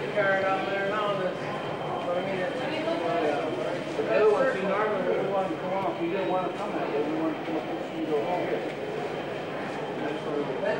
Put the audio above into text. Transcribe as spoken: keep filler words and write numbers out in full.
car down there now that's, but I mean, it's, the other one, see, normally we wanted to come off, we didn't want to come that way, we wanted to come up this and go home. That's where we